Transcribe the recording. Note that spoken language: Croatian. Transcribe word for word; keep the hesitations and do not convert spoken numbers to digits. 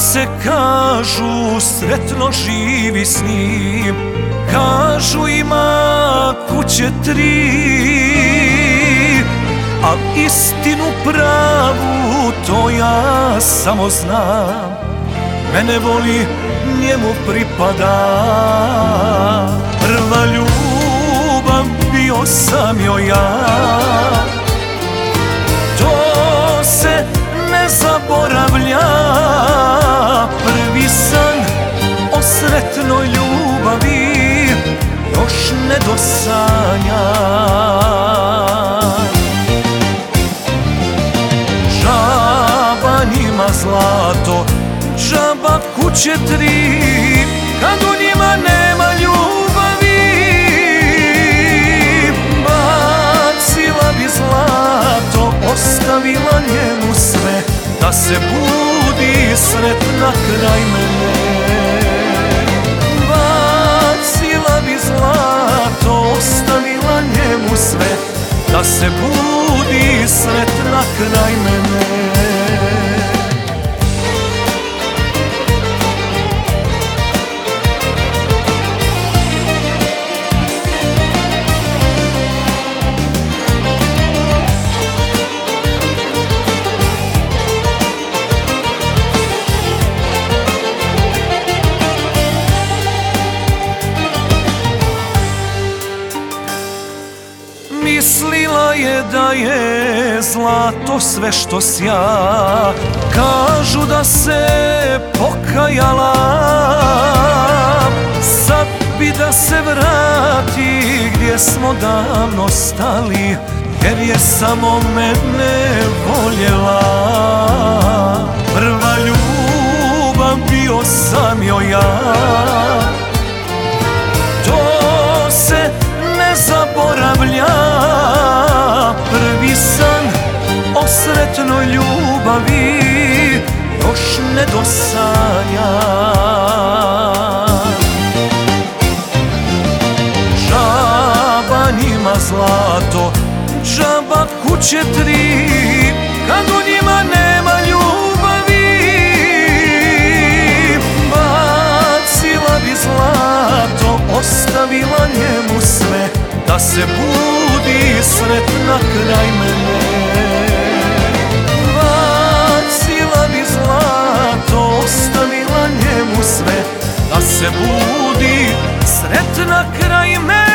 se kažu sretno živi s njim, kažu ima kuće tri, al istinu pravu to ja samo znam, mene voli, njemu pripada. Prva ljubav bio sam joj ja, to se ne zaboravlja. Prvi san o sretnoj ljubavi još ne dosanja. Džaba njima zlato, džaba kuće tri, kad u njima nema ljubavi. Bacila bi zlato, ostavila njemu sve, da se budi sretna kraj mene. Bacila bi zlato, ostavila njemu sve, da se budi sretna kraj mene. Mislila je da je zlato sve što sja, kažu da se pokajala, sad bi da se vrati gdje smo davno stali, jer je samo mene voljela. Prva ljubav bio sam joj ja, to se ne zaboravlja. Prvi san o sretnoj ljubavi još ne dosanja. Džaba njima zlato, džaba kuće tri, kad u njima nema ljubavi. Bacila bi zlato, ostavila njemu sve, da se budi sretna kraj mene. Bacila bi zlato, ostavila njemu sve, da se budi sretna kraj mene.